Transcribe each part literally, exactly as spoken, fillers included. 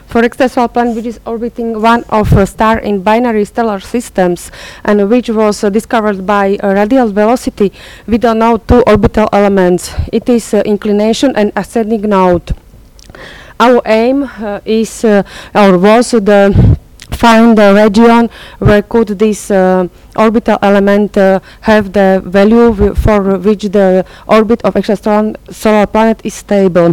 For extrasolar planet which is orbiting one of a star in binary stellar systems and which was uh, discovered by uh, radial velocity, we don't know two orbital elements. It is uh, inclination and ascending node. Our aim uh, is uh, or was the find the region where could this uh, orbital element uh, have the value w for which the orbit of extrasolar planet is stable.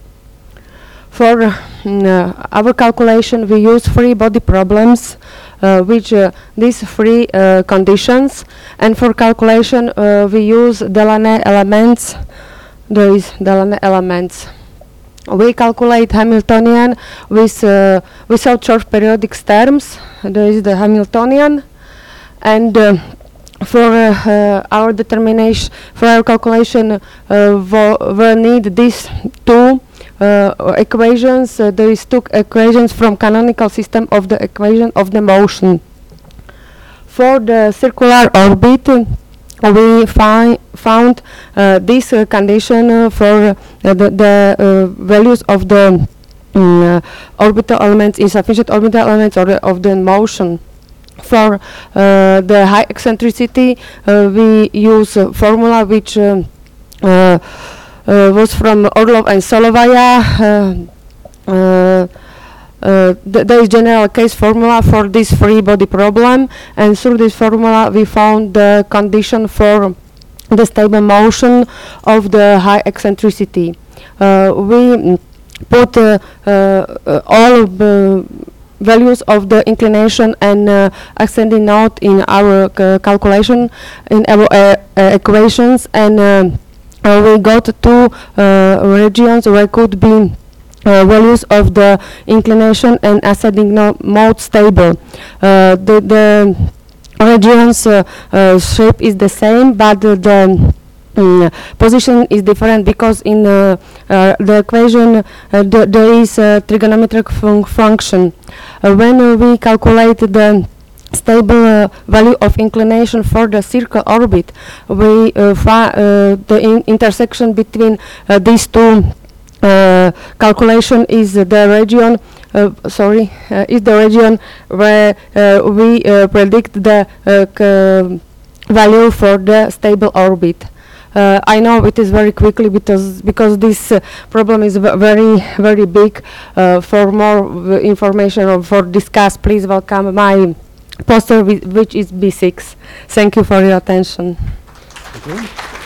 For uh, our calculation, we use free body problems, uh, which uh, these three uh, conditions, and for calculation uh, we use Delaunay elements. There is Delaunay elements. We calculate Hamiltonian with uh, without short periodic terms. There is the Hamiltonian, and uh, for uh, uh, our determination, for our calculation, uh, we need these two uh, equations. Uh, there is two equations from canonical system of the equation of the motion. For the circular orbit, uh, we fi found uh, this uh, condition uh, for uh, the, the uh, values of the um, uh, orbital elements, insufficient orbital elements, or the, of the motion. For uh, the high eccentricity, uh, we use a formula which uh, uh, uh, was from Orlov and Solovaya. Uh, uh, Uh, th there is general case formula for this free body problem, and through this formula we found the condition for the stable motion of the high eccentricity. Uh, we put uh, uh, all the values of the inclination and uh, ascending node in our uh, calculation, in our uh, uh, equations, and uh, uh, we got two uh, regions where could be Uh, values of the inclination and ascending no mode stable. Uh, the the regions uh, uh, shape is the same, but uh, the um, position is different because in uh, uh, the equation uh, th there is a trigonometric fun function. Uh, when uh, we calculate the stable uh, value of inclination for the circle orbit, we uh, find uh, the in intersection between uh, these two Uh, calculation is uh, the region, uh, sorry, uh, is the region where uh, we uh, predict the uh, value for the stable orbit. Uh, I know it is very quickly because because this uh, problem is v very very big. Uh, for more uh, information or for discuss, please welcome my poster, which is B six. Thank you for your attention. Thank you.